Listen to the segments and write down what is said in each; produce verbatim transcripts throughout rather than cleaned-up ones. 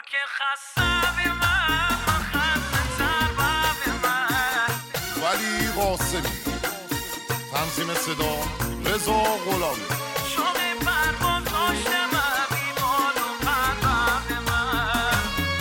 که خسته به من خسته تر به من. ولی قاسمی، تنظیم صدا رضا غلامی. شوق پرواز داشتم بی بال و پر به من.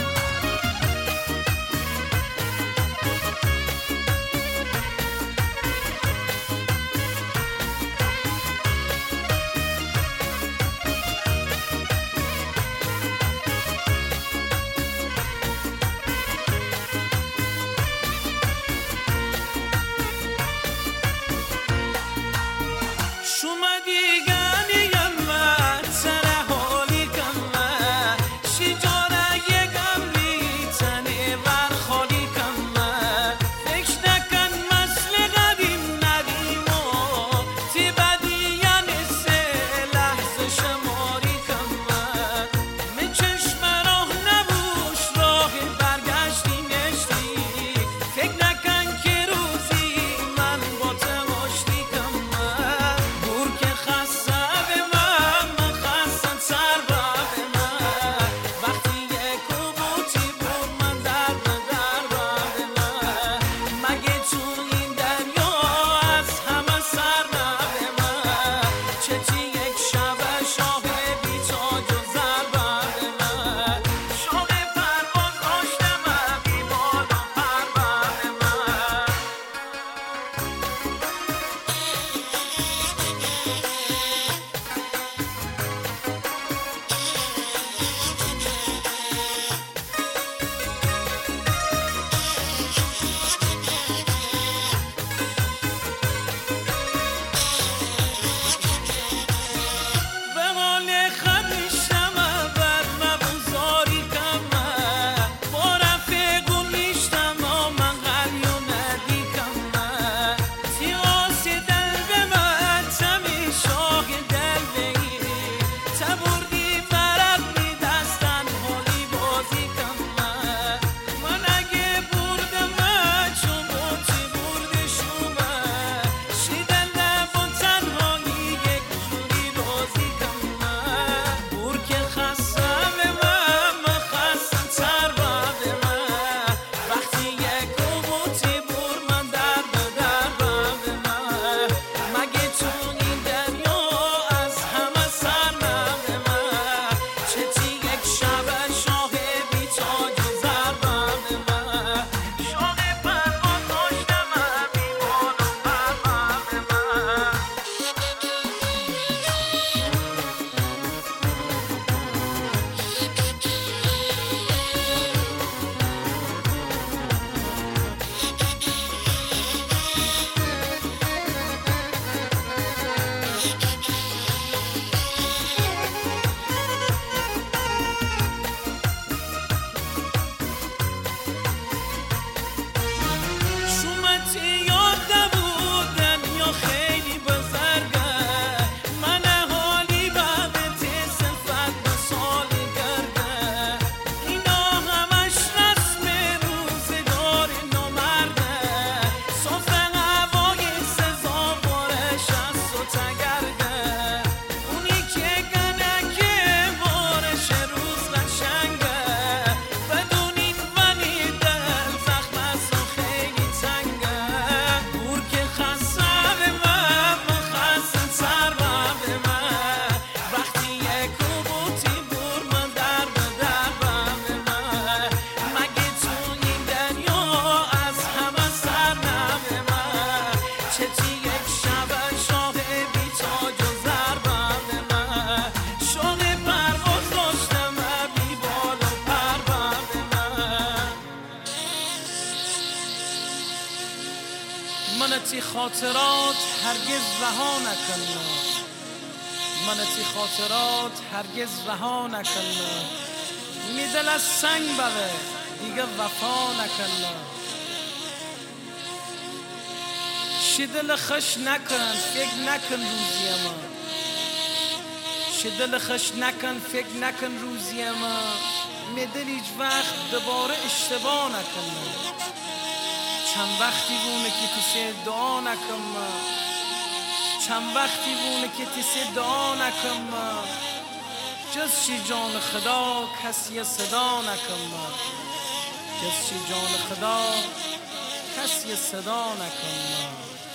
منتی خاطرات هرگز رها نکن، منتی خاطرات هرگز رها نکن. می دل از سنگ بره دیگه وفا نکن. شی دل خش نکن فکر نکن روزی ما، شی دل خش نکن فکر نکن روزی ما. می دل هیچ وقت دوباره اشتباه نکن. چند وقتی بونه که تیسه دعا نکن، چند وقتی بونه که تیسه دعا نکن. جز شی جان خدا کسی صدا نکن من، جز شی جان خدا کسی صدا نکن من.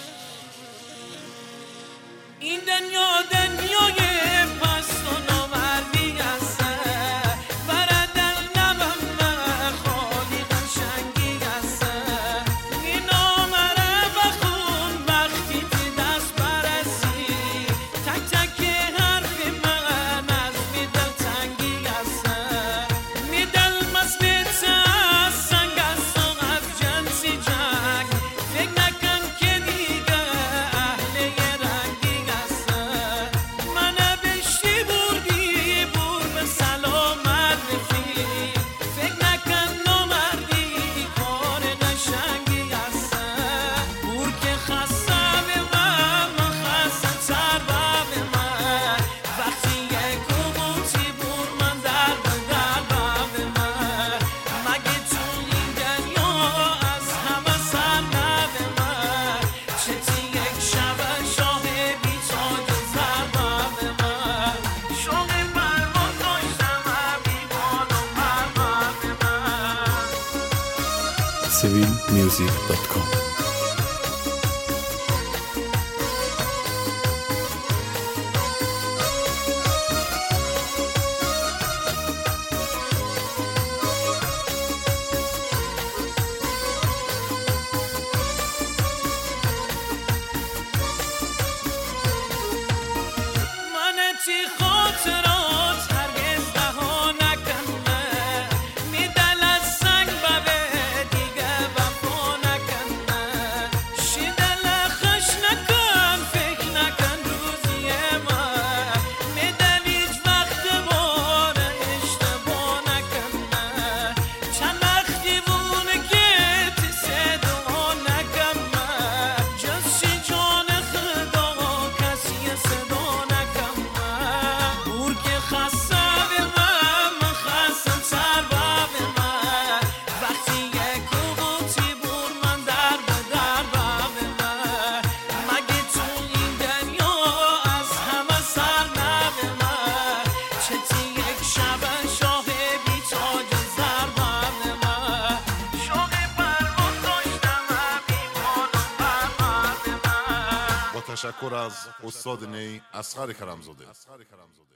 این دنیا دنیای پست و نامردی است، برد لبم خالی قشنگی است. این نامره بخون وقتی تی دست برسی، تک تک حرف من از می دل تنگی است. می دل مسلط است، سنگ است و از جنسی جنگ. فکر نکن که دیگه اهل یه رنگی است. من بشتی بردی بور به سلامت رفیق. فکر نکن نامردی کار قشنگی است. بور که خسته به من، من خسته تر به من. وقتی یک قوتی بور من در به در به من. مگه تو این دنیا از همه سر نه به من. چتی یک شب شاه بی تاج و زر به من. شوق پرواز داشتم بی بال و پر به من. سیویل میوزیک دات کام. من تی خاطرات هرگز رها نکنه. می دل از سنگ به دیگه وفا نکنه. شی دل خش نکن فکر نکن روزی من. می دل هیچ وقت بار اشتباه نکنه. چند وقت دیوونه که تی صدا نکنه. جز شی جان خدا کسی صدا نکن من. بور که خسته به من، من خسته تر به من. وقتی یک قوتی بور من در به در به من. مگه تو این دنیا از همه سر نه به من. چتی یک شب شاه بی تاج و زر به من. شوق پرواز داشتم بی بال و پر به من. با تشکر از استاد نی اصغر کرمزاده.